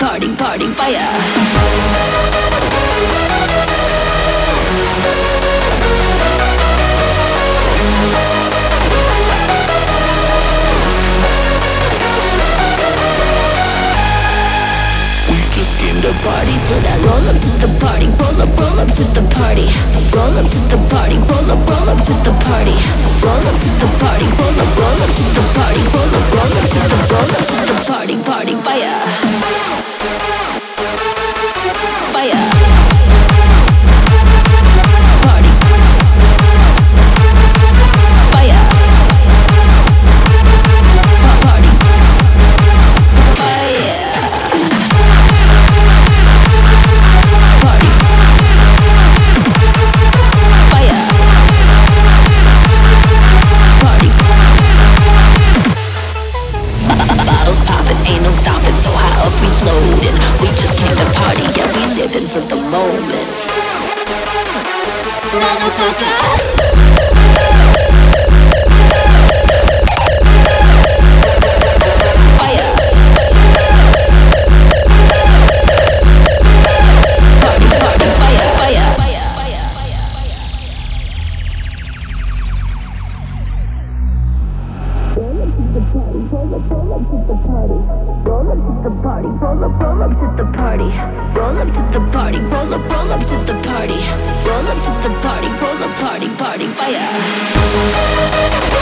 party, party, fire. Party to that, roll up to the party, roll up to the party, roll up to the party, roll up to the party, roll up to the party, roll up to the party, roll up to the party, party, fire, fire, party, fire, party, fire. We floating, we just came to party, yeah, we living for the moment. Motherfucker! Roll up to the party, party, fire.